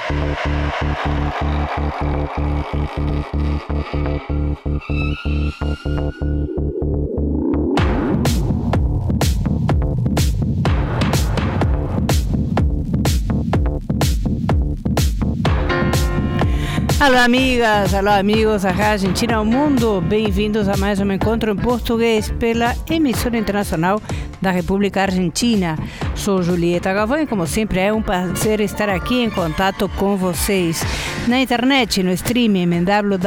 Alô amigas, alô amigos da Argentina ao Mundo, bem-vindos a mais um encontro em português pela emissora internacional da República Argentina. Sou Julieta Galvão e como sempre é um prazer estar aqui em contato com vocês na internet, no streaming em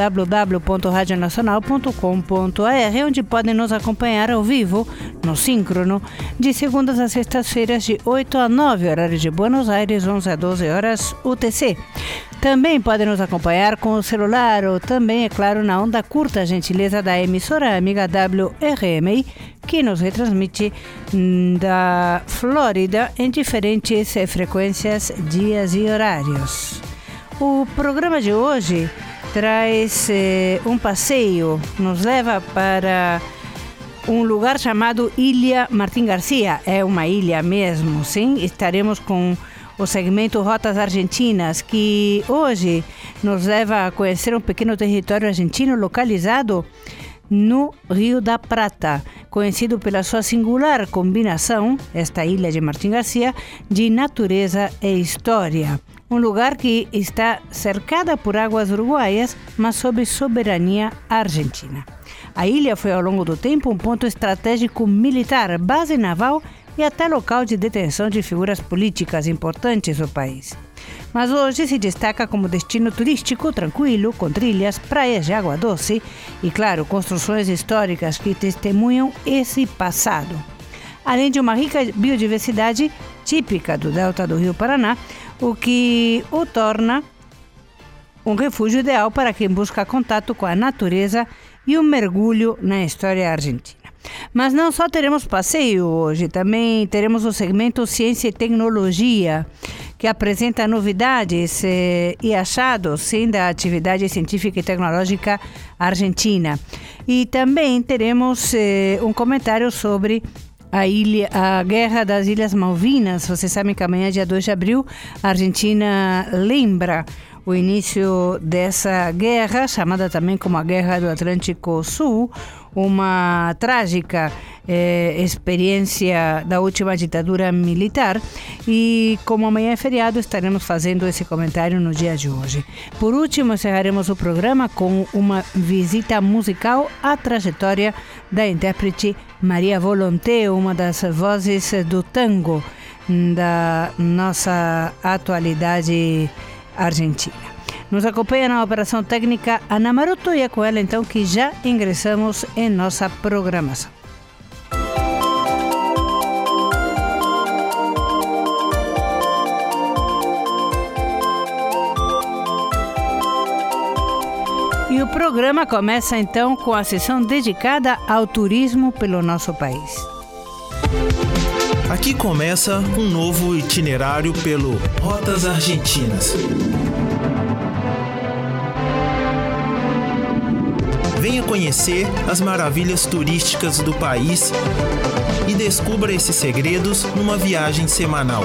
www.radionacional.com.br, onde podem nos acompanhar ao vivo, no síncrono, de segundas a sextas-feiras de 8 a 9, horário de Buenos Aires, 11 a 12 horas UTC. Também podem nos acompanhar com o celular ou também, é claro, na onda curta, gentileza da emissora amiga WRMI, que nos retransmite da Flórida em diferentes frequências, dias e horários. O programa de hoje traz um passeio, nos leva para um lugar chamado Ilha Martín García. É uma ilha mesmo, sim? Estaremos com o segmento Rotas Argentinas, que hoje nos leva a conhecer um pequeno território argentino localizado no Rio da Prata, conhecido pela sua singular combinação, esta ilha de Martín García, de natureza e história. Um lugar que está cercada por águas uruguaias, mas sob soberania argentina. A ilha foi ao longo do tempo um ponto estratégico militar, base naval e até local de detenção de figuras políticas importantes do país. Mas hoje se destaca como destino turístico tranquilo, com trilhas, praias de água doce e, claro, construções históricas que testemunham esse passado. Além de uma rica biodiversidade típica do delta do Rio Paraná, o que o torna um refúgio ideal para quem busca contato com a natureza e um mergulho na história argentina. Mas não só teremos passeio hoje, também teremos o segmento Ciência e Tecnologia, que apresenta novidades e achados sim, da atividade científica e tecnológica argentina. E também teremos um comentário sobre a Guerra das Ilhas Malvinas. Vocês sabem que amanhã, dia 2 de abril, a Argentina lembra o início dessa guerra, chamada também como a Guerra do Atlântico Sul, uma trágica experiência da última ditadura militar. E como amanhã é feriado, estaremos fazendo esse comentário no dia de hoje. Por último, encerraremos o programa com uma visita musical à trajetória da intérprete Maria Volonté, uma das vozes do tango da nossa atualidade argentina. Nos acompanha na operação técnica Ana Maroto e é com ela então que já ingressamos em nossa programação. E o programa começa então com a sessão dedicada ao turismo pelo nosso país. Aqui começa um novo itinerário pelo Rotas Argentinas. Venha conhecer as maravilhas turísticas do país e descubra esses segredos numa viagem semanal.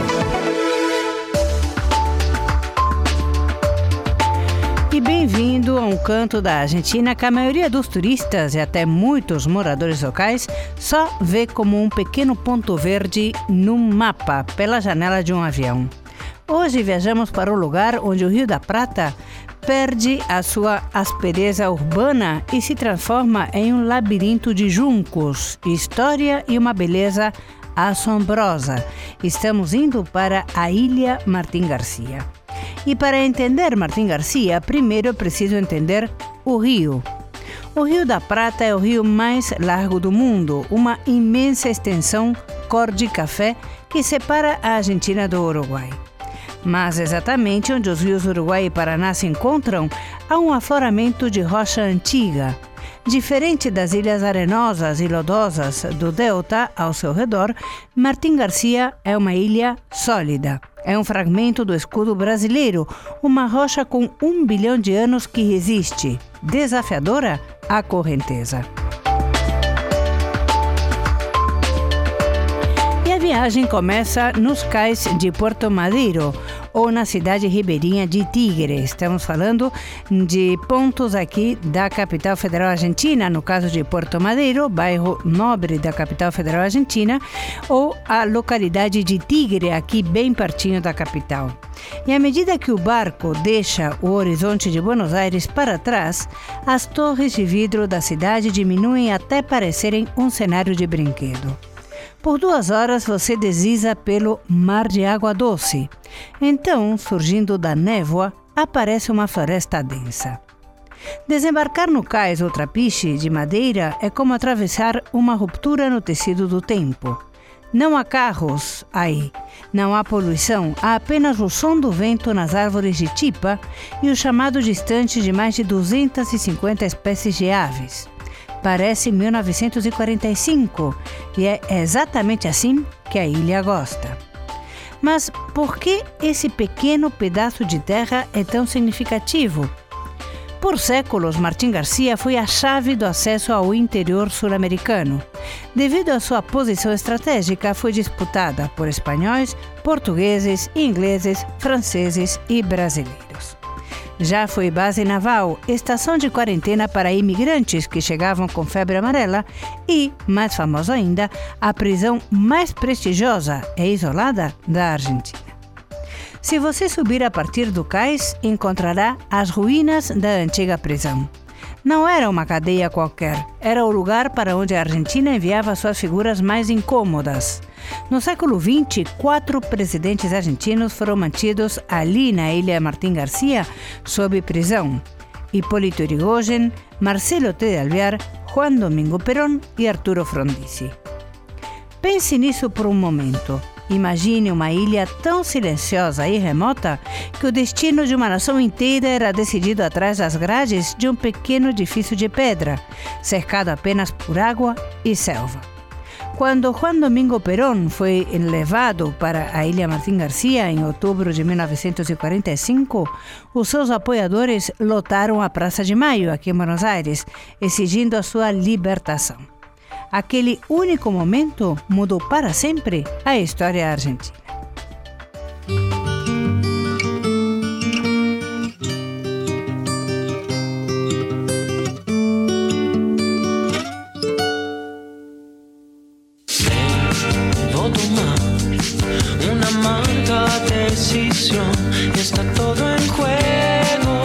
E bem-vindo a um canto da Argentina que a maioria dos turistas e até muitos moradores locais só vê como um pequeno ponto verde num mapa pela janela de um avião. Hoje viajamos para o lugar onde o Rio da Prata perde a sua aspereza urbana e se transforma em um labirinto de juncos, história e uma beleza assombrosa. Estamos indo para a Ilha Martín García. E para entender Martín García, primeiro é preciso entender o rio. O Rio da Prata é o rio mais largo do mundo, uma imensa extensão cor de café que separa a Argentina do Uruguai. Mas exatamente onde os rios Uruguai e Paraná se encontram, há um afloramento de rocha antiga. Diferente das ilhas arenosas e lodosas do delta ao seu redor, Martín García é uma ilha sólida. É um fragmento do escudo brasileiro, uma rocha com 1 bilhão de anos que resiste, desafiadora à correnteza. E a viagem começa nos cais de Puerto Madero, ou na cidade ribeirinha de Tigre. Estamos falando de pontos aqui da capital federal argentina, no caso de Puerto Madero, bairro nobre da capital federal argentina, ou a localidade de Tigre, aqui bem pertinho da capital. E à medida que o barco deixa o horizonte de Buenos Aires para trás, as torres de vidro da cidade diminuem até parecerem um cenário de brinquedo. Por 2 horas você desliza pelo mar de água doce. Então, surgindo da névoa, aparece uma floresta densa. Desembarcar no cais ou trapiche de madeira é como atravessar uma ruptura no tecido do tempo. Não há carros aí, não há poluição, há apenas o som do vento nas árvores de tipa e o chamado distante de mais de 250 espécies de aves. Parece 1945 e é exatamente assim que a ilha gosta. Mas por que esse pequeno pedaço de terra é tão significativo? Por séculos, Martín García foi a chave do acesso ao interior sul-americano. Devido à sua posição estratégica, foi disputada por espanhóis, portugueses, ingleses, franceses e brasileiros. Já foi base naval, estação de quarentena para imigrantes que chegavam com febre amarela e, mais famoso ainda, a prisão mais prestigiosa e isolada da Argentina. Se você subir a partir do cais, encontrará as ruínas da antiga prisão. Não era uma cadeia qualquer, era o lugar para onde a Argentina enviava suas figuras mais incômodas. No século XX, 4 presidentes argentinos foram mantidos ali na ilha Martín García sob prisão: Hipólito Yrigoyen, Marcelo T. de Alvear, Juan Domingo Perón e Arturo Frondizi. Pense nisso por um momento. Imagine uma ilha tão silenciosa e remota que o destino de uma nação inteira era decidido atrás das grades de um pequeno edifício de pedra, cercado apenas por água e selva. Quando Juan Domingo Perón foi levado para a ilha Martín García em outubro de 1945, os seus apoiadores lotaram a Praça de Maio, aqui em Buenos Aires, exigindo a sua libertação. Aquele único momento mudou para sempre a história argentina. Debo tomar una amarga decisión, está todo en juego.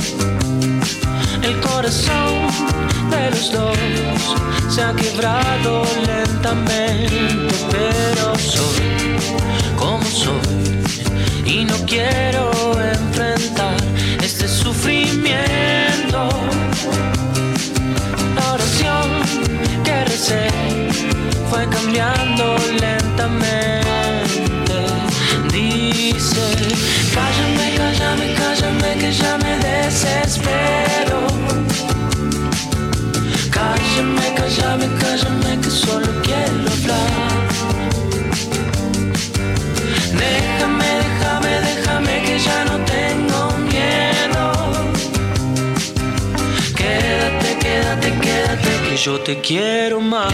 El corazón de los dos se ha quebrado lentamente, pero soy como soy y no quiero enfrentar este sufrimiento. La oración que recé fue cambiando lentamente. Dice: cállame, cállame, cállame, que ya me desespero. Cállame, cállame, cállame, que solo quiero hablar. Déjame, déjame, déjame, que ya no tengo miedo. Quédate, quédate, quédate, que yo te quiero más.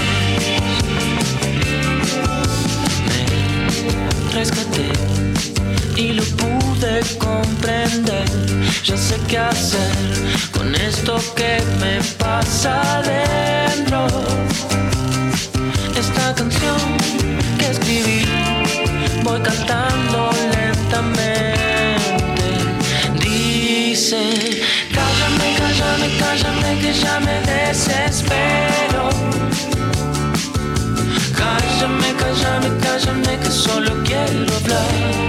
Me rescaté y lo pude comprender. Ya sé qué hacer con esto que me pasa adentro. Esta canción que escribí voy cantando lentamente. Dice: cállame, cállame, cállame, que ya me desespero. Cállame, cállame, cállame, que solo quiero hablar.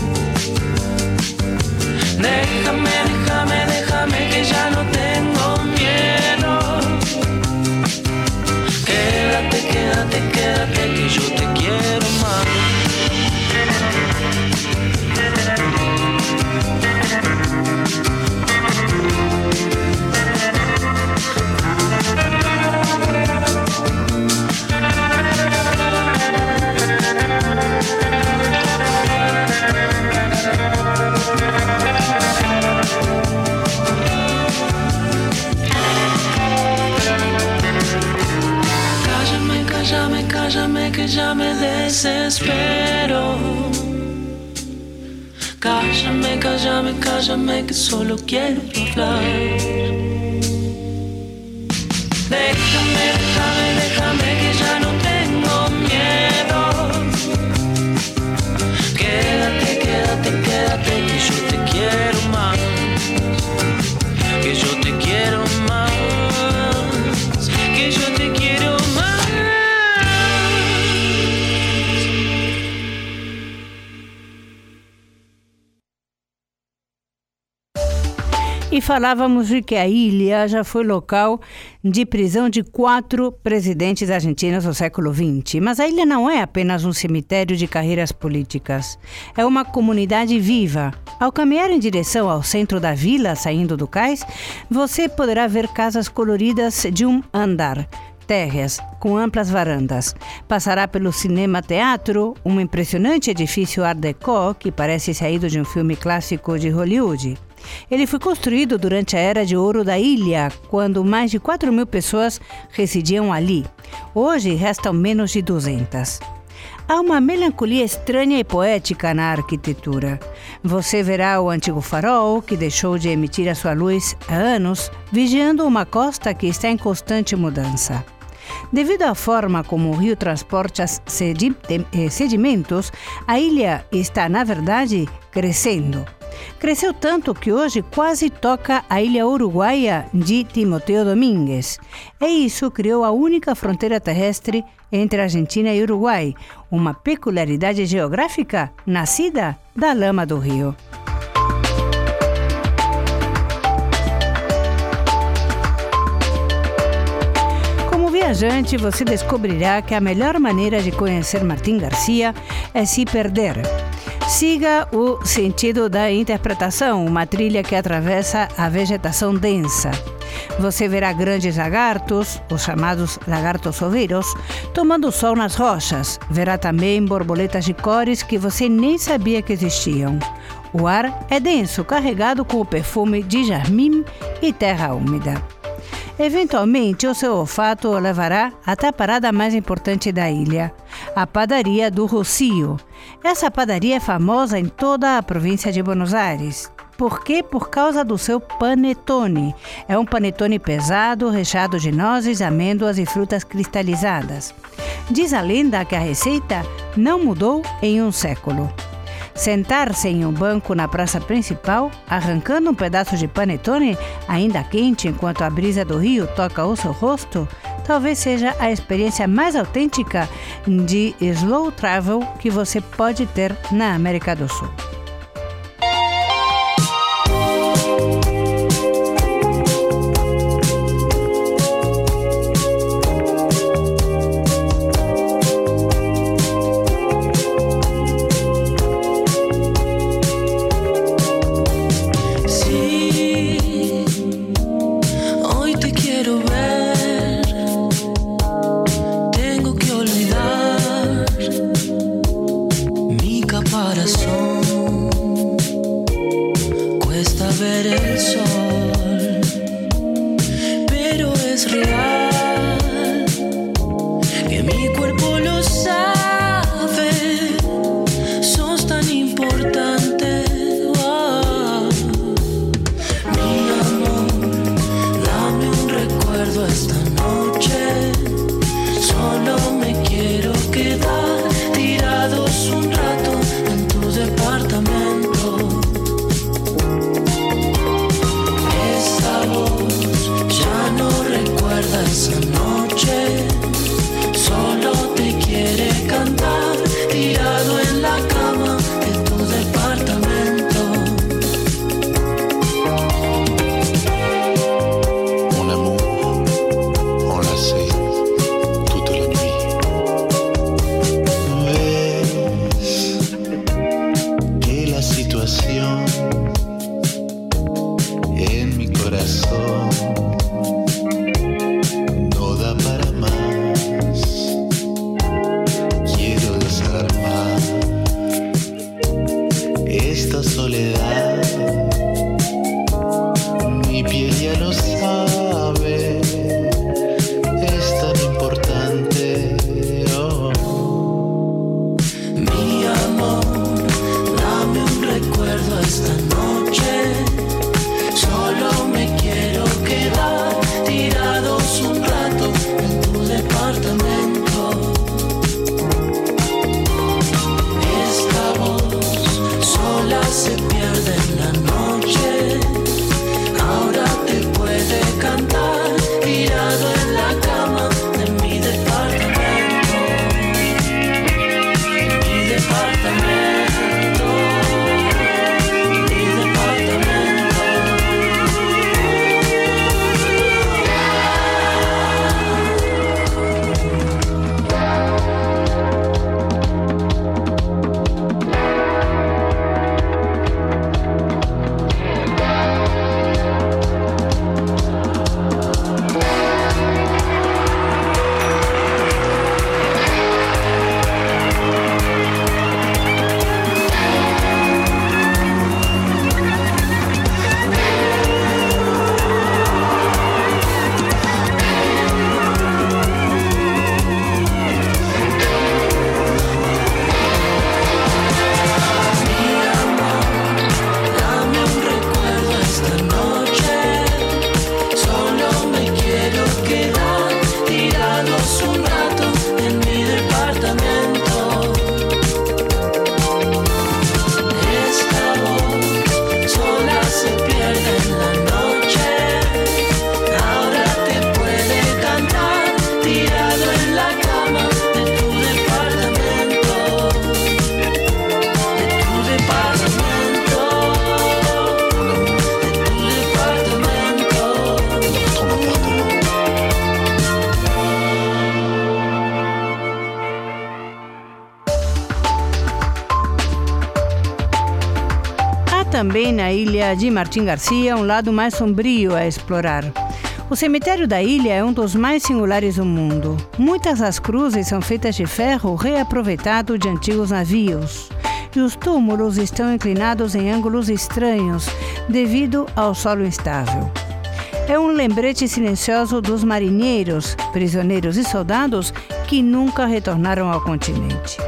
Déjame, déjame, déjame, que ya no tengo miedo. Quédate, quédate, quédate, que yo te quiero más. Cállame, cállame, que ya me desespero. Cállame. Cállame, cállame, cállame, que solo quiero hablar. Déjame, déjame, déjame, que ya no tengo miedo. Quédate, quédate, quédate, que yo te quiero más. Que yo te quiero más. Que yo te quiero más. E falávamos de que a ilha já foi local de prisão de 4 presidentes argentinos do século XX. Mas a ilha não é apenas um cemitério de carreiras políticas. É uma comunidade viva. Ao caminhar em direção ao centro da vila, saindo do cais, você poderá ver casas coloridas de um andar, térreas com amplas varandas. Passará pelo cinema-teatro, um impressionante edifício Art Deco que parece saído de um filme clássico de Hollywood. Ele foi construído durante a Era de Ouro da ilha, quando mais de 4.000 pessoas residiam ali. Hoje restam menos de 200. Há uma melancolia estranha e poética na arquitetura. Você verá o antigo farol, que deixou de emitir a sua luz há anos, vigiando uma costa que está em constante mudança. Devido à forma como o rio transporta sedimentos, a ilha está, na verdade, crescendo. Cresceu tanto que hoje quase toca a ilha uruguaia de Timoteo Domínguez. E isso criou a única fronteira terrestre entre Argentina e Uruguai, uma peculiaridade geográfica nascida da lama do rio. Como viajante, você descobrirá que a melhor maneira de conhecer Martín García é se perder. Siga o sentido da interpretação, uma trilha que atravessa a vegetação densa. Você verá grandes lagartos, os chamados lagartos oveiros, tomando sol nas rochas. Verá também borboletas de cores que você nem sabia que existiam. O ar é denso, carregado com o perfume de jasmim e terra úmida. Eventualmente, o seu olfato o levará até a parada mais importante da ilha, a padaria do Rocio. Essa padaria é famosa em toda a província de Buenos Aires. Por quê? Por causa do seu panetone. É um panetone pesado, recheado de nozes, amêndoas e frutas cristalizadas. Diz a lenda que a receita não mudou em um século. Sentar-se em um banco na praça principal, arrancando um pedaço de panetone, ainda quente enquanto a brisa do rio toca o seu rosto, talvez seja a experiência mais autêntica de slow travel que você pode ter na América do Sul. Mi amor, dame un recuerdo. pierde en la noche. Ahora te puede cantar tirado en la cama de mi departamento. Mi departamento. Mi departamento. Também na ilha de Martim Garcia, um lado mais sombrio a explorar. O cemitério da ilha é um dos mais singulares do mundo. Muitas das cruzes são feitas de ferro reaproveitado de antigos navios. E os túmulos estão inclinados em ângulos estranhos, devido ao solo instável. É um lembrete silencioso dos marinheiros, prisioneiros e soldados que nunca retornaram ao continente.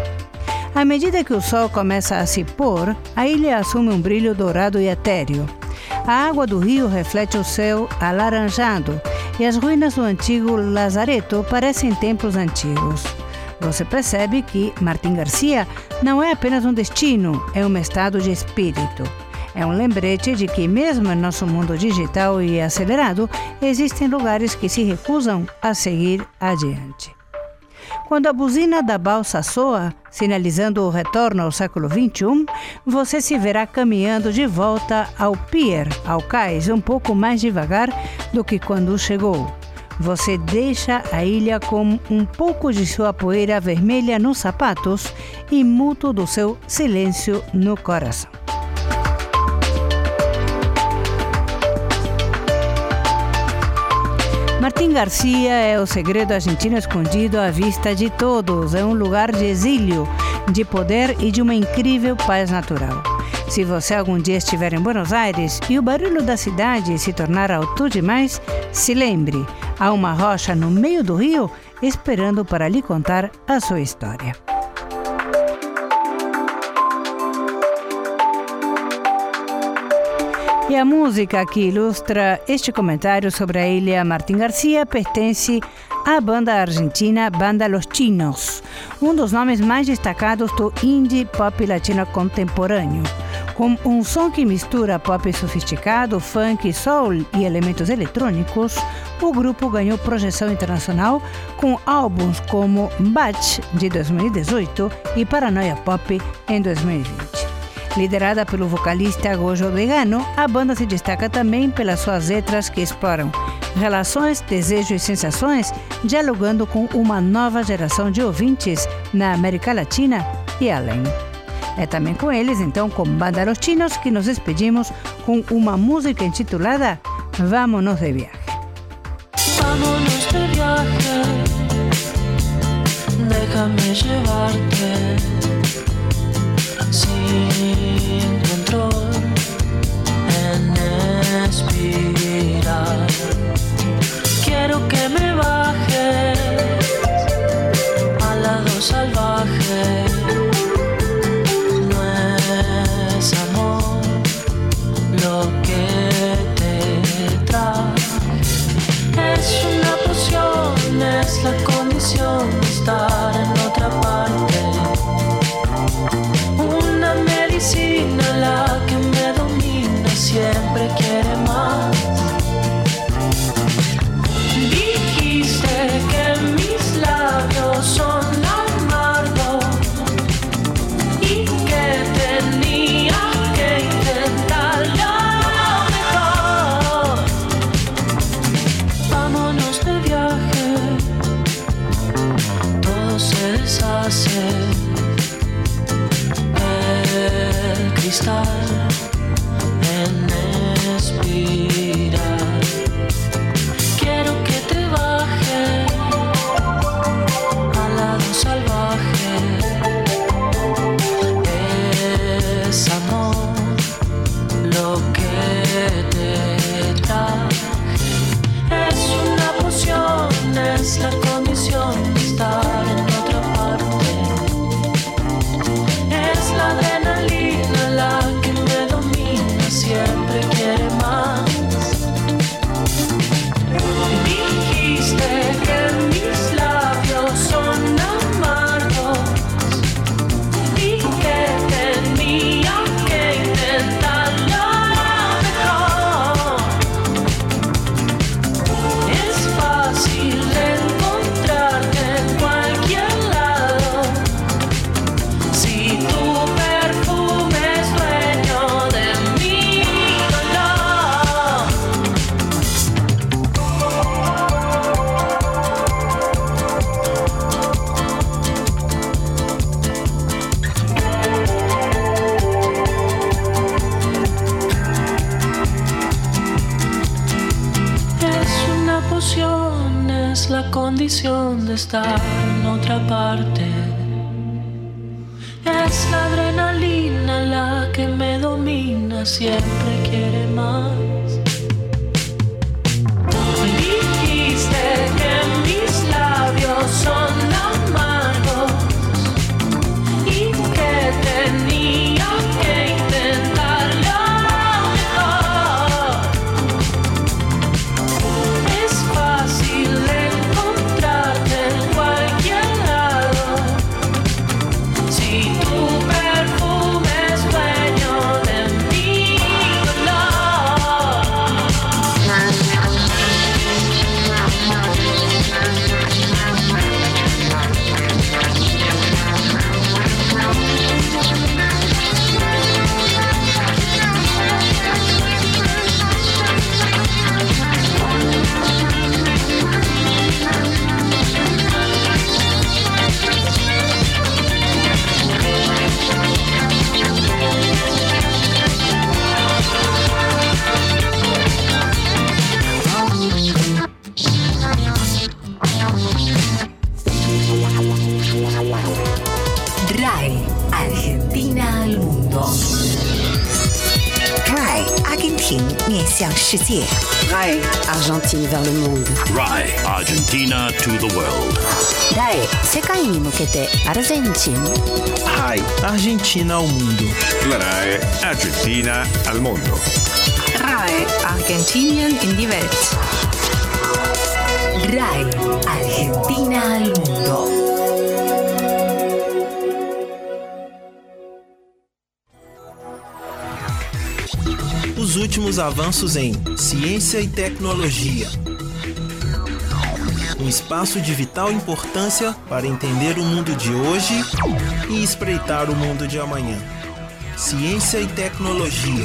À medida que o sol começa a se pôr, a ilha assume um brilho dourado e etéreo. A água do rio reflete o céu alaranjado e as ruínas do antigo lazareto parecem templos antigos. Você percebe que Martim Garcia não é apenas um destino, é um estado de espírito. É um lembrete de que, mesmo em nosso mundo digital e acelerado, existem lugares que se recusam a seguir adiante. Quando a buzina da balsa soa, sinalizando o retorno ao século XXI, você se verá caminhando de volta ao pier, ao cais, um pouco mais devagar do que quando chegou. Você deixa a ilha com um pouco de sua poeira vermelha nos sapatos e muito do seu silêncio no coração. Martim Garcia é o segredo argentino escondido à vista de todos. É um lugar de exílio, de poder e de uma incrível paz natural. Se você algum dia estiver em Buenos Aires e o barulho da cidade se tornar alto demais, se lembre, há uma rocha no meio do rio esperando para lhe contar a sua história. E a música que ilustra este comentário sobre a ilha Martim Garcia pertence à banda argentina Banda Los Chinos, um dos nomes mais destacados do indie pop latino contemporâneo. Com um som que mistura pop sofisticado, funk, soul e elementos eletrônicos, o grupo ganhou projeção internacional com álbuns como Batch, de 2018, e Paranoia Pop, em 2020. Liderada pelo vocalista Gojo Vegano, a banda se destaca também pelas suas letras que exploram relações, desejos e sensações, dialogando com uma nova geração de ouvintes na América Latina e além. É também com eles, então, com Banda Los Chinos, que nos despedimos com uma música intitulada Vámonos de Viaje. Vámonos de viaje, déjame llevarte. Sin control en espiral, quiero que me bajes al lado salvaje. No es amor lo que te trae, es una poción, es la condición de estar en otra parte. Una medicina emoción es la condición de estar en otra parte. Es la adrenalina la que me domina, siempre quiere más. Dijiste que mis labios son amargos y que tenía que intentarlo mejor. Es fácil encontrarte en cualquier lado si tu perfume es dueño de mi dolor. RAI, Argentina al mundo. RAI, Argentina 面向世界。 RAI, Argentine vers le monde. RAI, Argentina to the world. RAI, 世界に向けてアルゼンチン。 RAI, Argentina ao mundo. La RAI Argentina al mondo. RAI, Argentinien in die Welt. RAI, Argentina al mundo. Os últimos avanços em ciência e tecnologia. Um espaço de vital importância para entender o mundo de hoje e espreitar o mundo de amanhã. Ciência e tecnologia.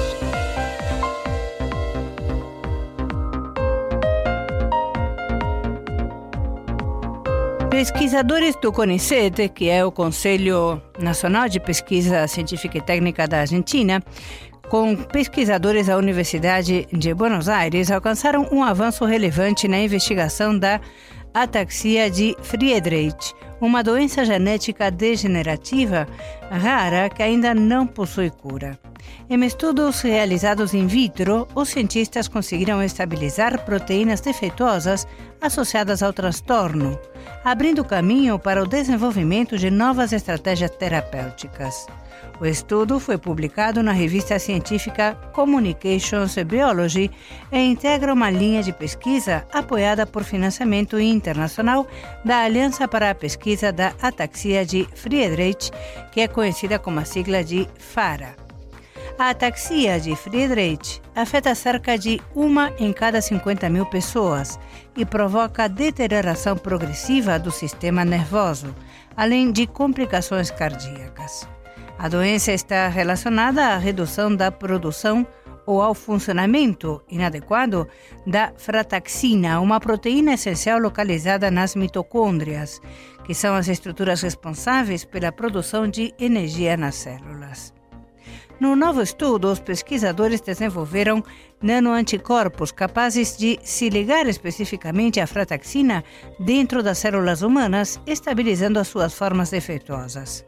Pesquisadores do CONICET, que é o Conselho Nacional de Pesquisa Científica e Técnica da Argentina, com pesquisadores da Universidade de Buenos Aires, alcançaram um avanço relevante na investigação da ataxia de Friedreich, uma doença genética degenerativa rara que ainda não possui cura. Em estudos realizados in vitro, os cientistas conseguiram estabilizar proteínas defeituosas associadas ao transtorno, abrindo caminho para o desenvolvimento de novas estratégias terapêuticas. O estudo foi publicado na revista científica Communications Biology e integra uma linha de pesquisa apoiada por financiamento internacional da Aliança para a Pesquisa da Ataxia de Friedreich, que é conhecida como a sigla de FARA. A ataxia de Friedreich afeta cerca de 1 em cada 50 mil pessoas e provoca deterioração progressiva do sistema nervoso, além de complicações cardíacas. A doença está relacionada à redução da produção ou ao funcionamento inadequado da frataxina, uma proteína essencial localizada nas mitocôndrias, que são as estruturas responsáveis pela produção de energia nas células. No novo estudo, os pesquisadores desenvolveram nanoanticorpos capazes de se ligar especificamente à frataxina dentro das células humanas, estabilizando as suas formas defeituosas.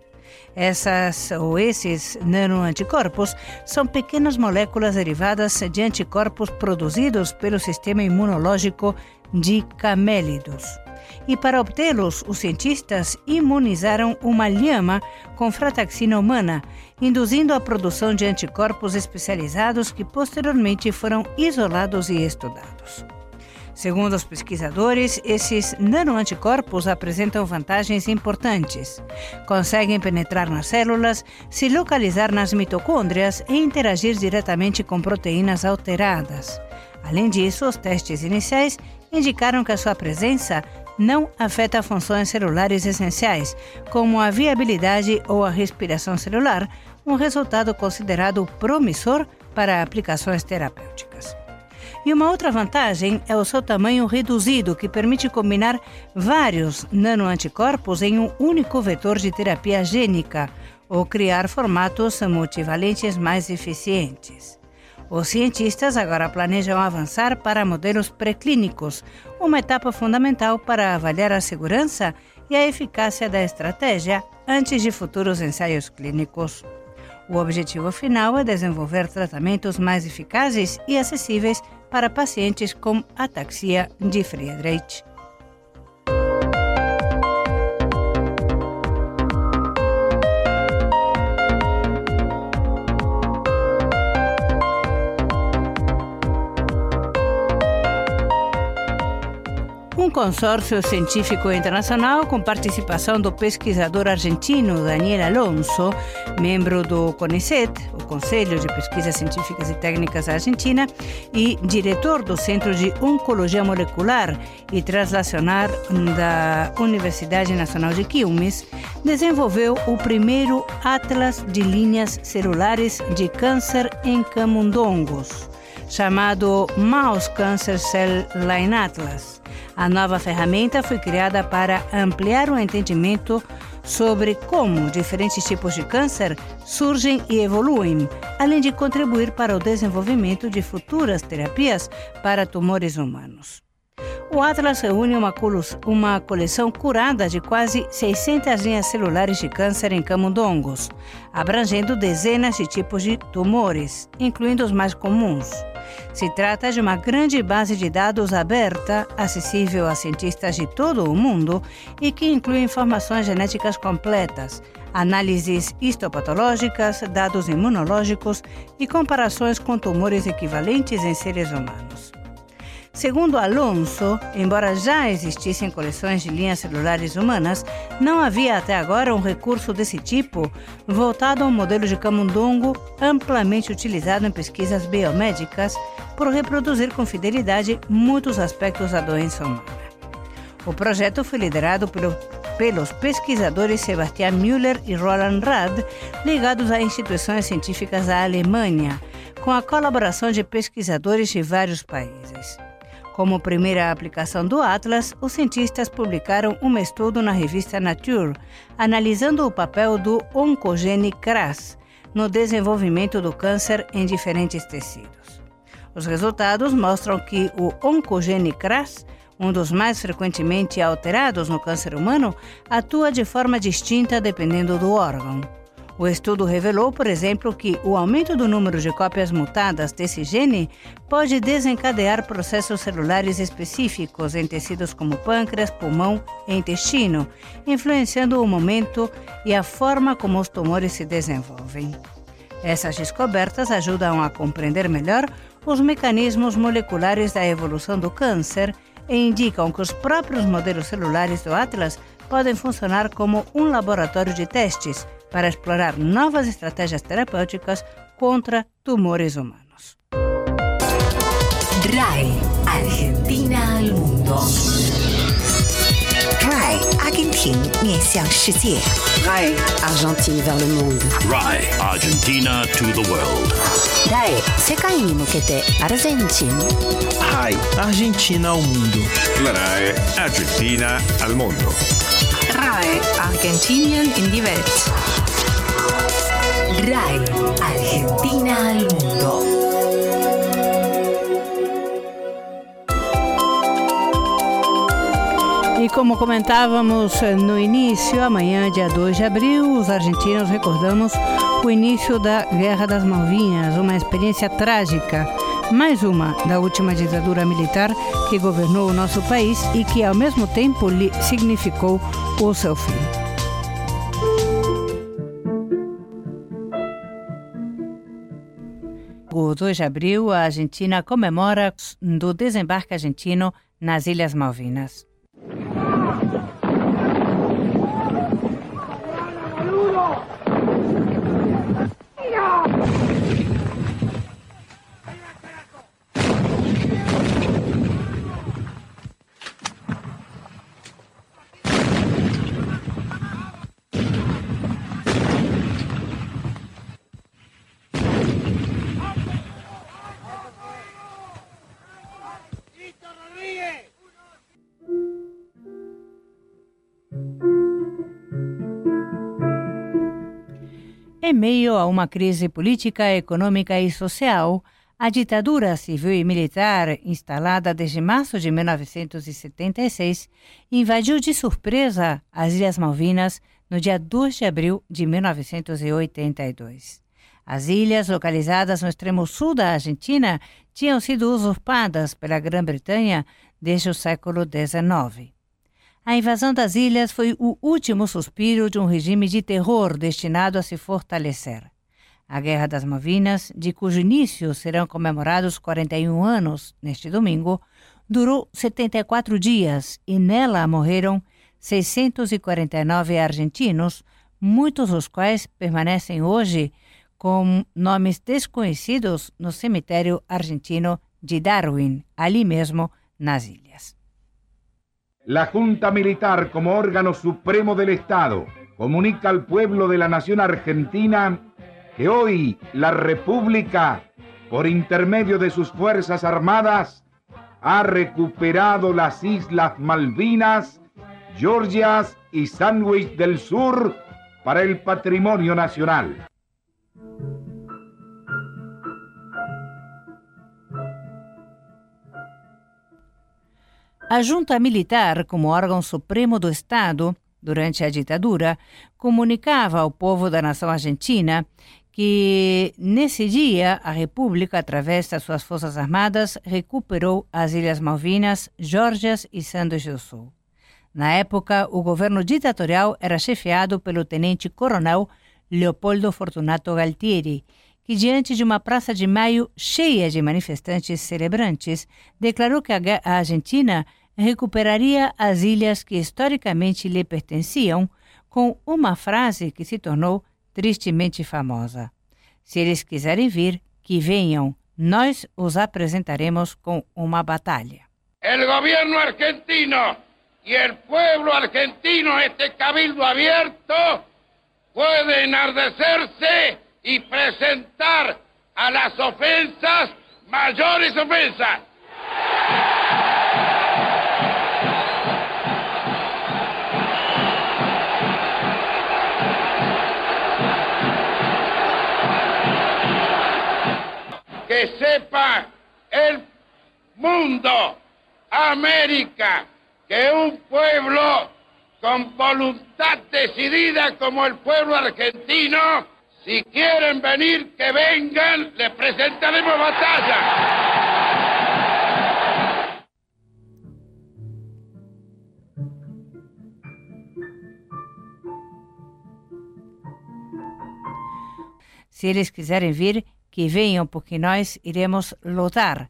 Esses nanoanticorpos são pequenas moléculas derivadas de anticorpos produzidos pelo sistema imunológico de camélidos. E para obtê-los, os cientistas imunizaram uma lhama com frataxina humana, induzindo a produção de anticorpos especializados que posteriormente foram isolados e estudados. Segundo os pesquisadores, esses nanoanticorpos apresentam vantagens importantes. Conseguem penetrar nas células, se localizar nas mitocôndrias e interagir diretamente com proteínas alteradas. Além disso, os testes iniciais indicaram que a sua presença não afeta funções celulares essenciais, como a viabilidade ou a respiração celular, um resultado considerado promissor para aplicações terapêuticas. E uma outra vantagem é o seu tamanho reduzido, que permite combinar vários nanoanticorpos em um único vetor de terapia gênica ou criar formatos multivalentes mais eficientes. Os cientistas agora planejam avançar para modelos pré-clínicos, uma etapa fundamental para avaliar a segurança e a eficácia da estratégia antes de futuros ensaios clínicos. O objetivo final é desenvolver tratamentos mais eficazes e acessíveis para pacientes com ataxia de Friedreich. Um consórcio científico internacional com participação do pesquisador argentino Daniel Alonso, membro do CONICET, o Conselho de Pesquisas Científicas e Técnicas Argentina, e diretor do Centro de Oncologia Molecular e Translacional da Universidade Nacional de Quilmes, desenvolveu o primeiro atlas de linhas celulares de câncer em camundongos, chamado Mouse Cancer Cell Line Atlas. A nova ferramenta foi criada para ampliar o entendimento sobre como diferentes tipos de câncer surgem e evoluem, além de contribuir para o desenvolvimento de futuras terapias para tumores humanos. O Atlas reúne uma coleção curada de quase 600 linhas celulares de câncer em camundongos, abrangendo dezenas de tipos de tumores, incluindo os mais comuns. Se trata de uma grande base de dados aberta, acessível a cientistas de todo o mundo e que inclui informações genéticas completas, análises histopatológicas, dados imunológicos e comparações com tumores equivalentes em seres humanos. Segundo Alonso, embora já existissem coleções de linhas celulares humanas, não havia até agora um recurso desse tipo voltado a um modelo de camundongo amplamente utilizado em pesquisas biomédicas por reproduzir com fidelidade muitos aspectos da doença humana. O projeto foi liderado pelos pesquisadores Sebastian Müller e Roland Rad, ligados a instituições científicas da Alemanha, com a colaboração de pesquisadores de vários países. Como primeira aplicação do Atlas, os cientistas publicaram um estudo na revista Nature, analisando o papel do oncogene CRAS no desenvolvimento do câncer em diferentes tecidos. Os resultados mostram que o oncogene CRAS, um dos mais frequentemente alterados no câncer humano, atua de forma distinta dependendo do órgão. O estudo revelou, por exemplo, que o aumento do número de cópias mutadas desse gene pode desencadear processos celulares específicos em tecidos como pâncreas, pulmão e intestino, influenciando o momento e a forma como os tumores se desenvolvem. Essas descobertas ajudam a compreender melhor os mecanismos moleculares da evolução do câncer e indicam que os próprios modelos celulares do Atlas podem funcionar como um laboratório de testes para explorar novas estratégias terapêuticas contra tumores humanos. RAI, Argentina al mundo. RAI, Argentina 面向世界。 RAI, Argentine vers le monde. RAI, Argentina to the world. RAI, 世界に向けてアルゼンチン。 RAI, Argentina ao mundo. La RAI Argentina al mondo. RAI, Argentinien in die Welt. RAI, Argentina al mundo. E como comentávamos no início, amanhã, dia 2 de abril, os argentinos recordamos o início da Guerra das Malvinas, uma experiência trágica, mais uma da última ditadura militar que governou o nosso país e que, ao mesmo tempo, lhe significou o seu fim. O 2 de abril, a Argentina comemora o desembarque argentino nas Ilhas Malvinas. Em meio a uma crise política, econômica e social, A ditadura civil e militar, instalada desde março de 1976, invadiu de surpresa as Ilhas Malvinas no dia 2 de abril de 1982. As ilhas, localizadas no extremo sul da Argentina, tinham sido usurpadas pela Grã-Bretanha desde o século XIX. A invasão das ilhas foi o último suspiro de um regime de terror destinado a se fortalecer. A Guerra das Malvinas, de cujo início serão comemorados 41 anos neste domingo, durou 74 dias e nela morreram 649 argentinos, muitos dos quais permanecem hoje com nomes desconhecidos no cemitério argentino de Darwin, ali mesmo nas ilhas. La Junta Militar, como órgano supremo del Estado, comunica al pueblo de la nación argentina que hoy la República, por intermedio de sus Fuerzas Armadas, ha recuperado las Islas Malvinas, Georgias y Sandwich del Sur para el patrimonio nacional. A junta militar, como órgão supremo do Estado, durante a ditadura, comunicava ao povo da nação argentina que, nesse dia, a República, através das suas forças armadas, recuperou as Ilhas Malvinas, Geórgias e Sandwich do Sul. Na época, o governo ditatorial era chefiado pelo tenente-coronel Leopoldo Fortunato Galtieri, que, diante de uma praça de maio cheia de manifestantes celebrantes, declarou que a Argentina recuperaria as ilhas que historicamente lhe pertenciam, com uma frase que se tornou tristemente famosa: "Se eles quiserem vir, que venham, nós os apresentaremos com uma batalha." El gobierno argentino y el pueblo argentino, este cabildo abierto, puede enardecerse y presentar a las ofensas mayores ofensas. Que sepa el mundo, América, que un pueblo con voluntad decidida como el pueblo argentino, si quieren venir, que vengan, les presentaremos batalla. Se eles quiserem vir, que venham, porque nós iremos lutar,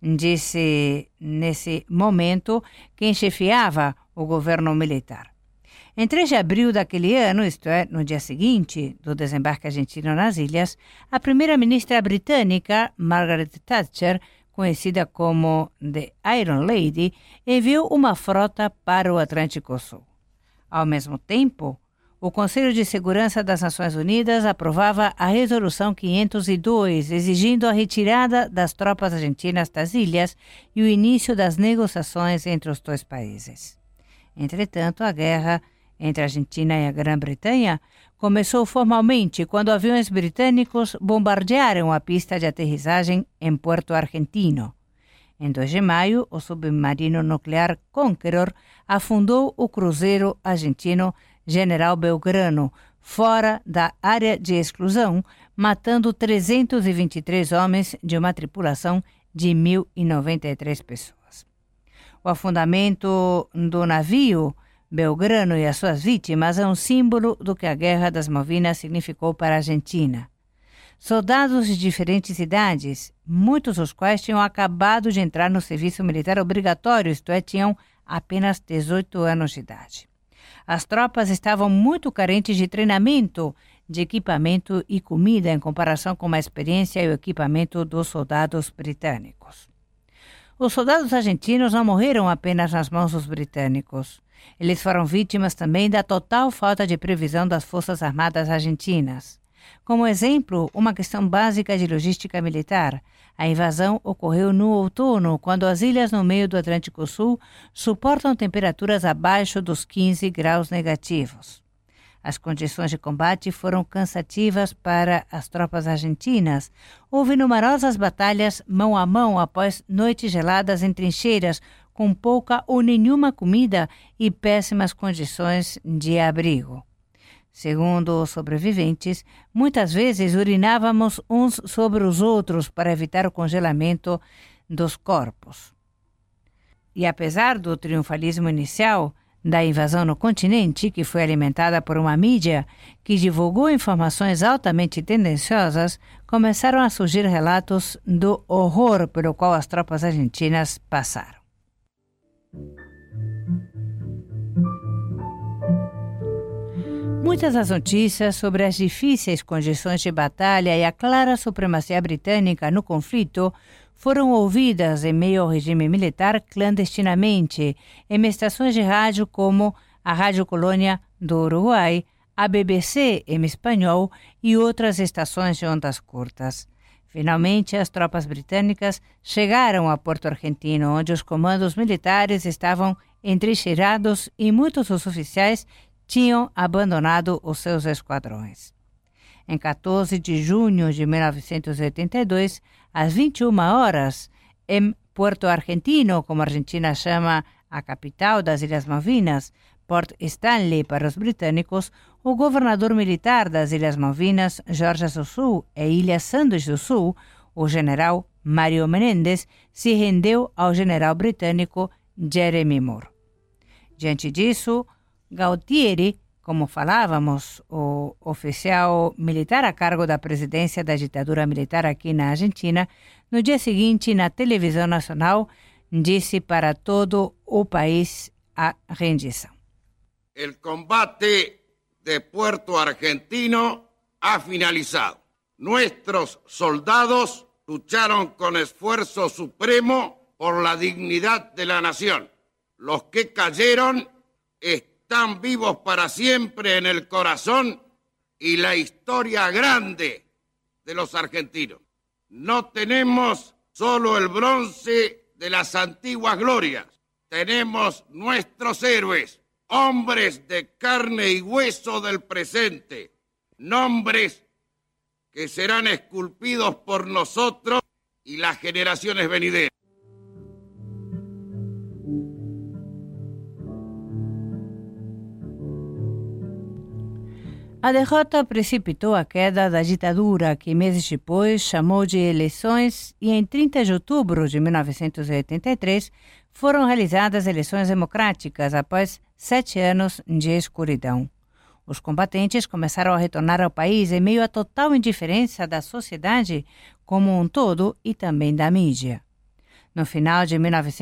disse nesse momento quem chefiava o governo militar. Em 3 de abril daquele ano, isto é, no dia seguinte do desembarque argentino nas ilhas, a primeira-ministra britânica, Margaret Thatcher, conhecida como The Iron Lady, enviou uma frota para o Atlântico Sul. Ao mesmo tempo, o Conselho de Segurança das Nações Unidas aprovava a Resolução 502, exigindo a retirada das tropas argentinas das ilhas e o início das negociações entre os dois países. Entretanto, a guerra entre a Argentina e a Grã-Bretanha começou formalmente quando aviões britânicos bombardearam a pista de aterrissagem em Puerto Argentino. Em 2 de maio, o submarino nuclear Conqueror afundou o cruzeiro argentino General Belgrano, fora da área de exclusão, matando 323 homens de uma tripulação de 1.093 pessoas. O afundamento do navio Belgrano e as suas vítimas é um símbolo do que a Guerra das Malvinas significou para a Argentina. Soldados de diferentes idades, muitos dos quais tinham acabado de entrar no serviço militar obrigatório, isto é, tinham apenas 18 anos de idade. As tropas estavam muito carentes de treinamento, de equipamento e comida em comparação com a experiência e o equipamento dos soldados britânicos. Os soldados argentinos não morreram apenas nas mãos dos britânicos. Eles foram vítimas também da total falta de previsão das Forças Armadas argentinas. Como exemplo, uma questão básica de logística militar. A invasão ocorreu no outono, quando as ilhas no meio do Atlântico Sul suportam temperaturas abaixo dos 15 graus negativos. As condições de combate foram cansativas para as tropas argentinas. Houve numerosas batalhas mão a mão após noites geladas em trincheiras, com pouca ou nenhuma comida e péssimas condições de abrigo. Segundo os sobreviventes, muitas vezes urinávamos uns sobre os outros para evitar o congelamento dos corpos. E apesar do triunfalismo inicial da invasão no continente, que foi alimentada por uma mídia que divulgou informações altamente tendenciosas, começaram a surgir relatos do horror pelo qual as tropas argentinas passaram. Muitas das notícias sobre as difíceis condições de batalha e a clara supremacia britânica no conflito foram ouvidas em meio ao regime militar clandestinamente em estações de rádio como a Rádio Colônia do Uruguai, a BBC em espanhol e outras estações de ondas curtas. Finalmente, as tropas britânicas chegaram a Porto Argentino, onde os comandos militares estavam entrincheirados e muitos dos oficiais tinham abandonado os seus esquadrões. Em 14 de junho de 1982, às 21 horas, em Puerto Argentino, como a Argentina chama a capital das Ilhas Malvinas, Port Stanley para os britânicos, o governador militar das Ilhas Malvinas, Georges do Sul e Ilhas Santos do Sul, o general Mário Menendez, se rendeu ao general britânico Jeremy Moore. Diante disso, Galtieri, como falávamos, o oficial militar a cargo da presidência da ditadura militar aqui na Argentina, no dia seguinte, na televisão nacional, disse para todo o país a rendição. El combate de Puerto Argentino ha finalizado. Nuestros soldados lucharon con esfuerzo supremo por la dignidad de la nación. Los que cayeron están vivos para siempre en el corazón y la historia grande de los argentinos. No tenemos solo el bronce de las antiguas glorias, tenemos nuestros héroes, hombres de carne y hueso del presente, nombres que serán esculpidos por nosotros y las generaciones venideras. A derrota precipitou a queda da ditadura, que meses depois chamou de eleições, e em 30 de outubro de 1983 foram realizadas eleições democráticas após 7 anos de escuridão. Os combatentes começaram a retornar ao país em meio à total indiferença da sociedade como um todo e também da mídia. No final de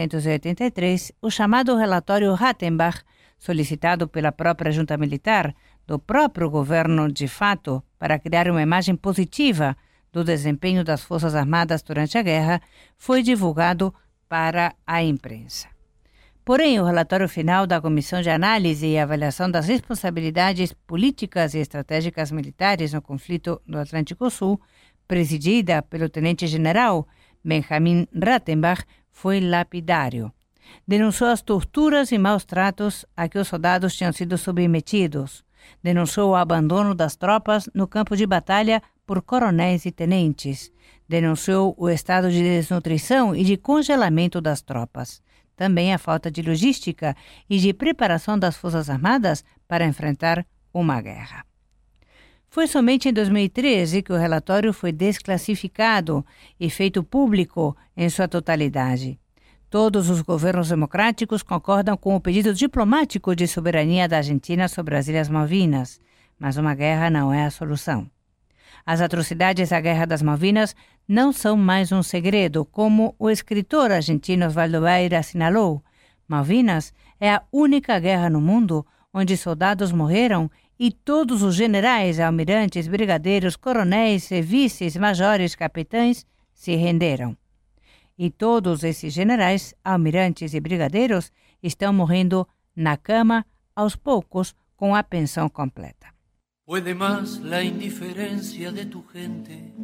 1983, o chamado relatório Rattenbach, solicitado pela própria junta militar, do próprio governo de fato, para criar uma imagem positiva do desempenho das Forças Armadas durante a guerra, foi divulgado para a imprensa. Porém, o relatório final da Comissão de Análise e Avaliação das Responsabilidades Políticas e Estratégicas Militares no conflito do Atlântico Sul, presidida pelo tenente-general Benjamin Rattenbach, foi lapidário. Denunciou as torturas e maus tratos a que os soldados tinham sido submetidos. Denunciou o abandono das tropas no campo de batalha por coronéis e tenentes. Denunciou o estado de desnutrição e de congelamento das tropas. Também a falta de logística e de preparação das Forças Armadas para enfrentar uma guerra. Foi somente em 2013 que o relatório foi desclassificado e feito público em sua totalidade. Todos os governos democráticos concordam com o pedido diplomático de soberania da Argentina sobre as Ilhas Malvinas, mas uma guerra não é a solução. As atrocidades da Guerra das Malvinas não são mais um segredo, como o escritor argentino Osvaldo Beira assinalou. Malvinas é a única guerra no mundo onde soldados morreram e todos os generais, almirantes, brigadeiros, coronéis, vices, majores, capitães se renderam. E todos esses generais, almirantes e brigadeiros estão morrendo na cama, aos poucos, com a pensão completa. Puede más la indiferencia de tu gente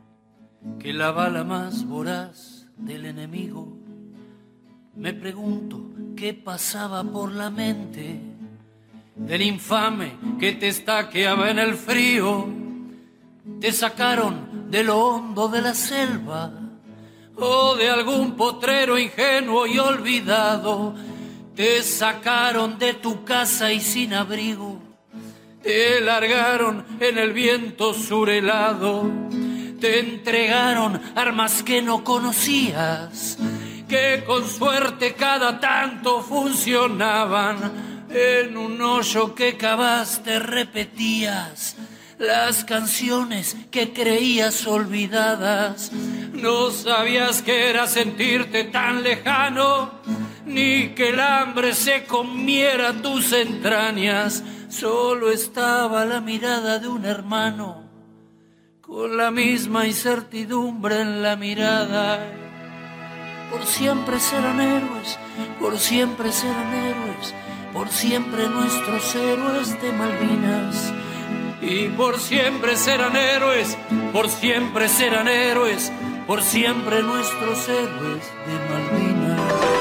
que la bala más voraz del enemigo. Me pregunto qué pasaba por la mente del infame que te estaqueaba en el frío. Te sacaron de lo hondo de la selva o de algún potrero ingenuo y olvidado. Te sacaron de tu casa y sin abrigo. Te largaron en el viento surhelado. Te entregaron armas que no conocías, que con suerte cada tanto funcionaban. En un hoyo que cavaste repetías las canciones que creías olvidadas. No sabías que era sentirte tan lejano, ni que el hambre se comiera tus entrañas. Solo estaba la mirada de un hermano, con la misma incertidumbre en la mirada. Por siempre serán héroes, por siempre serán héroes, por siempre nuestros héroes de Malvinas. Y por siempre serán héroes, por siempre serán héroes, por siempre nuestros héroes de Malvinas.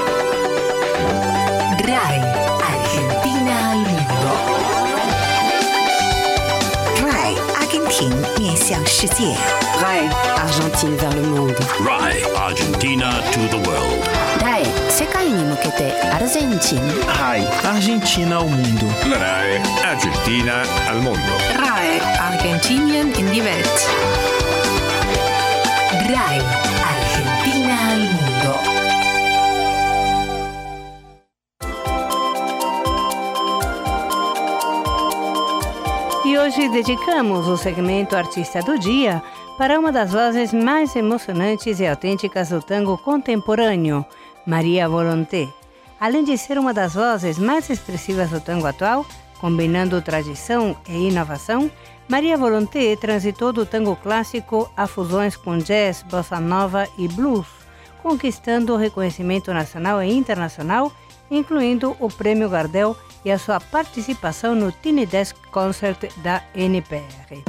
RAI, Argentina al mundo. RAI, Argentina 面向世界。 RAI, Argentine vers le monde. RAI, Argentina to the world. RAI, 世界に向けてアルゼンチン。 RAI, Argentina ao mundo. La RAI Argentina al mundo. RAI, Argentinien in die Welt. RAI, Argentina al mundo. E hoje dedicamos o segmento Artista do Dia para uma das vozes mais emocionantes e autênticas do tango contemporâneo, Maria Volonté. Além de ser uma das vozes mais expressivas do tango atual, combinando tradição e inovação, Maria Volonté transitou do tango clássico a fusões com jazz, bossa nova e blues, conquistando o reconhecimento nacional e internacional, incluindo o Prêmio Gardel e a sua participação no Tiny Desk Concert da NPR.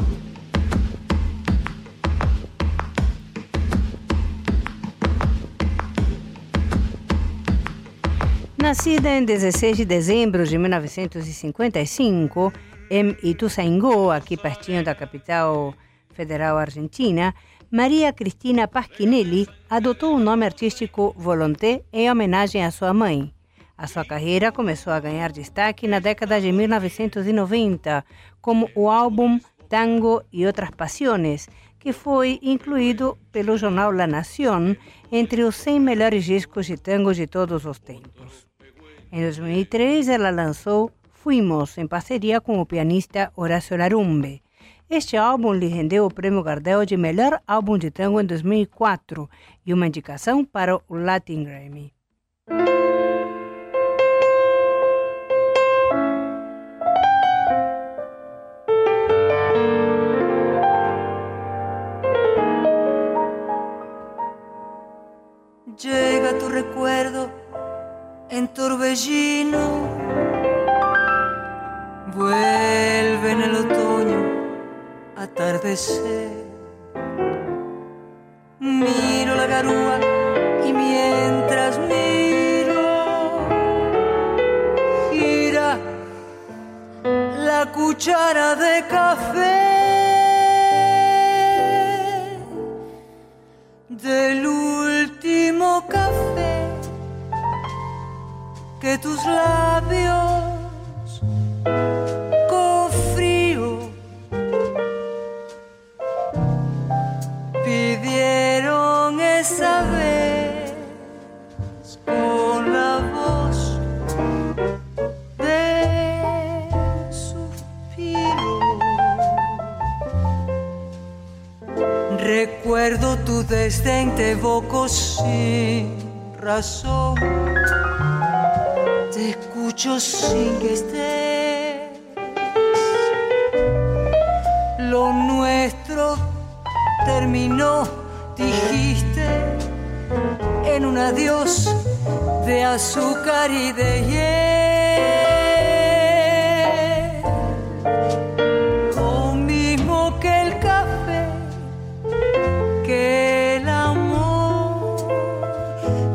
Nascida em 16 de dezembro de 1955, em Ituzaingó, aqui pertinho da capital federal argentina, Maria Cristina Pasquinelli adotou o nome artístico Volonté em homenagem à sua mãe. A sua carreira começou a ganhar destaque na década de 1990, como o álbum Tango e Outras Pasiones, que foi incluído pelo jornal La Nación entre os 100 melhores discos de tango de todos os tempos. Em 2003, ela lançou Fuimos, em parceria com o pianista Horacio Larumbe. Este álbum lhe rendeu o Prêmio Gardel de Melhor Álbum de Tango em 2004 e uma indicação para o Latin Grammy. Llega tu recuerdo en torbellino, vuelve en el otoño atardecer. Miro la garúa y mientras miro gira la cuchara de café del último café que tus labios con frío pidieron esa vez con la voz de suspiro. Recuerdo tu desdén, te evoco sin razón. Te escucho sin que estés. Lo nuestro terminó, dijiste, en un adiós de azúcar y de hiel. Lo mismo que el café, que el amor,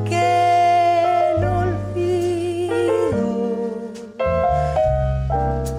que el olvido.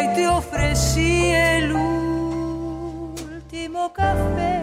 y te ofrecí el último café.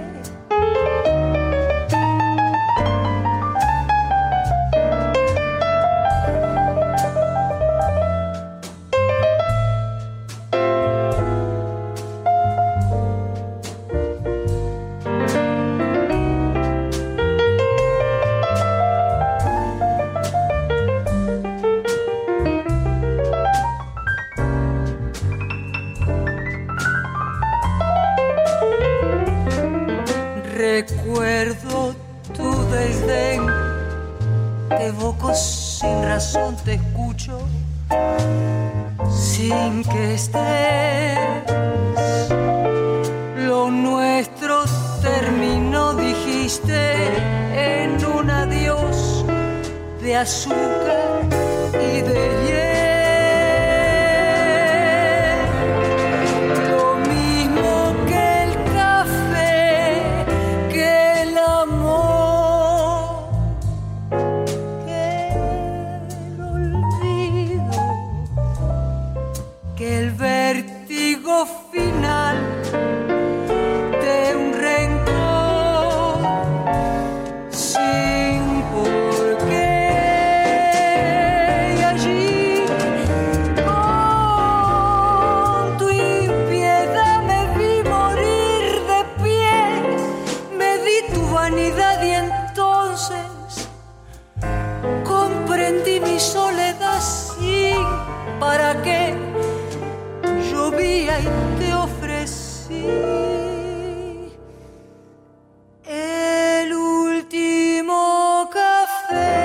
Recuerdo tu desdén, te evoco sin razón, te escucho sin que estés. Lo nuestro terminó, dijiste, en un adiós de azúcar y de hielo. Final de un rencor sin por qué, y allí con tu impiedad me vi morir de pie, me di tu vanidad y entonces comprendí mi soledad sin para qué. Llovía y te ofrecí el último café.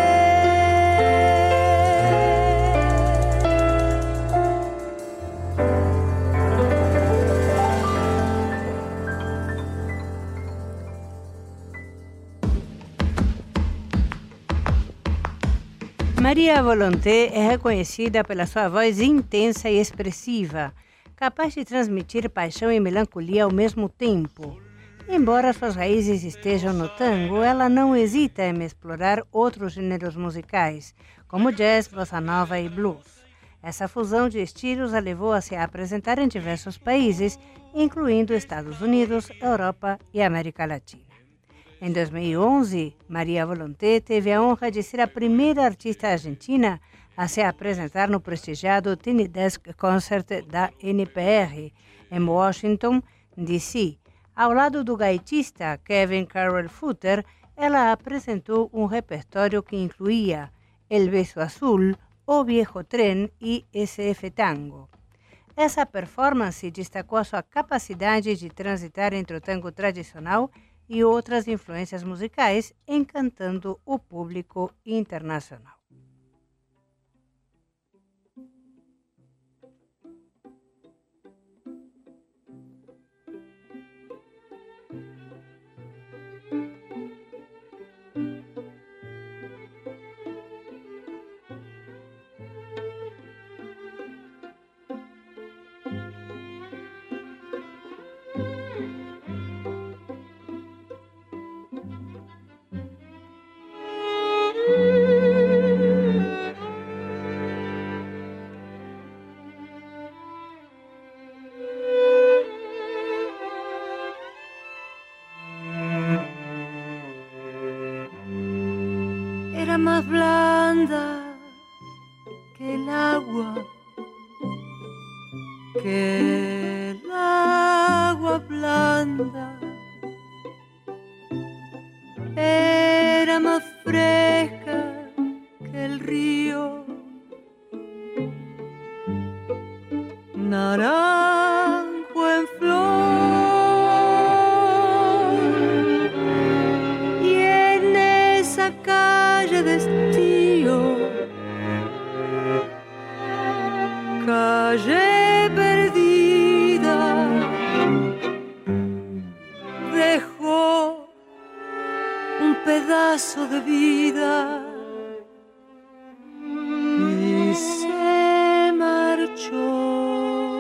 Maria Volonté é reconhecida pela sua voz intensa e expressiva, capaz de transmitir paixão e melancolia ao mesmo tempo. Embora suas raízes estejam no tango, ela não hesita em explorar outros gêneros musicais, como jazz, bossa nova e blues. Essa fusão de estilos a levou a se apresentar em diversos países, incluindo Estados Unidos, Europa e América Latina. Em 2011, Maria Volonté teve a honra de ser a primeira artista argentina a se apresentar no prestigiado Tiny Desk Concert da NPR, em Washington, D.C. Ao lado do gaitista Kevin Carroll Futter, ela apresentou um repertório que incluía El Beso Azul, O Viejo Tren e SF Tango. Essa performance destacou a sua capacidade de transitar entre o tango tradicional e outras influências musicais, encantando o público internacional. Era más blanda que el agua blanda. Era más fresca que el río, naranjo en flor, y en esa calle de estío, calle perdida, dejó un pedazo de vida y se marchó.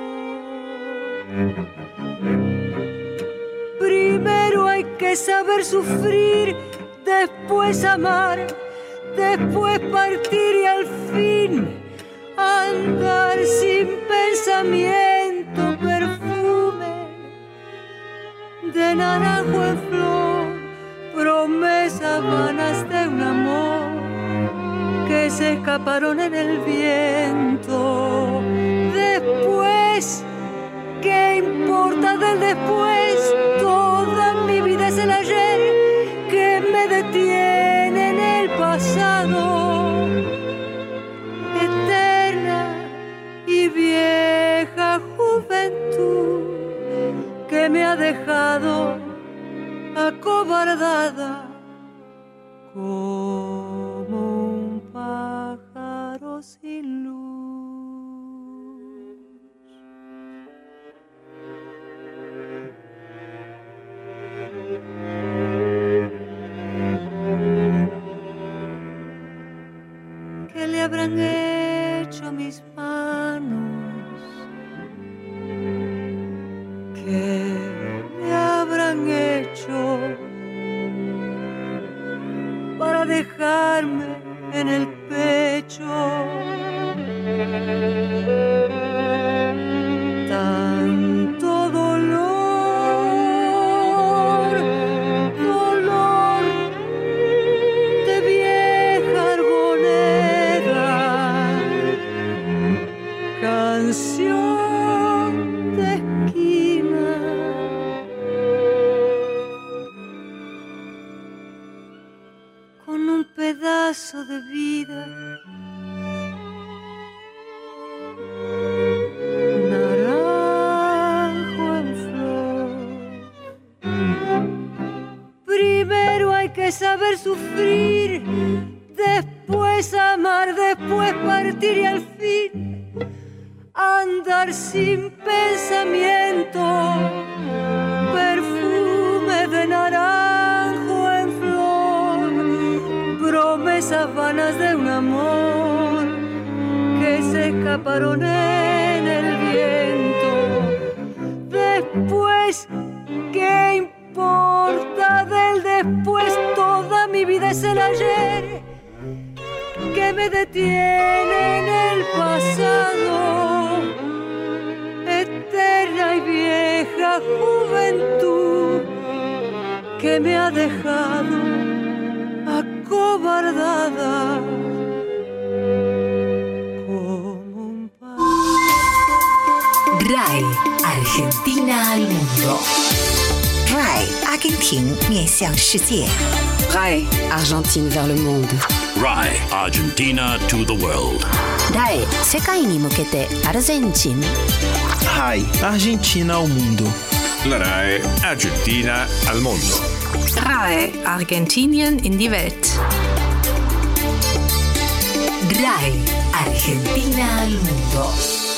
Primero hay que saber sufrir, después amar, después partir y al fin andar sin pensamiento, perfume de naranjo en flor, promesas vanas de un amor que se escaparon en el viento. Después, ¿qué importa del después? Toda mi vida es el ayer que me detiene en el pasado. Eterna y vieja juventud que me ha dejado acobardada como un pájaro sin luz. ¿Qué le habrán hecho mis manos? ¿Qué le habrán hecho para dejarme en el pecho tanto dolor, dolor de vieja arboleda, canción de esquina? Con un pedazo de vida, naranjo en flor. Primero hay que saber sufrir, después amar, después partir y al fin andar sin pensamiento, perfume de naranjo en flor, promesas vanas de un amor que se escaparon en el viento. Después, ¿qué importa del después? Toda mi vida es el ayer que me detiene en el pasado. Eterna y vieja juventud que me ha dejado acobardada como un RAI Argentina al mundo. RAI 阿根廷面向世界。 RAI Argentine vers le monde. RAI Argentina to the world. RAI 世界に向けてアルゼンチン。 RAI Argentina ao mundo. La RAI Argentina al mondo. RAI Argentinien in die Welt. RAI Argentina al mundo.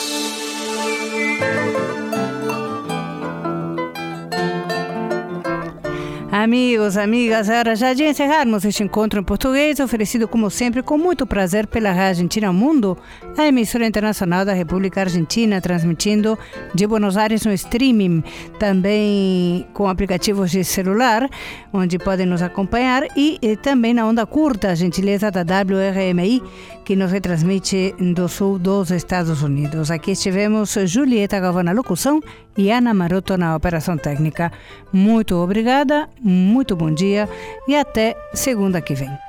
Amigos, amigas, era já de encerrarmos este encontro em português, oferecido como sempre com muito prazer pela Rádio Argentina ao Mundo, a emissora internacional da República Argentina, transmitindo de Buenos Aires no streaming, também com aplicativos de celular, onde podem nos acompanhar, e também na onda curta, a gentileza da WRMI, que nos retransmite do sul dos Estados Unidos. Aqui estivemos Julieta Galvão na locução e Ana Maroto na operação técnica. Muito obrigada, muito bom dia e até segunda que vem.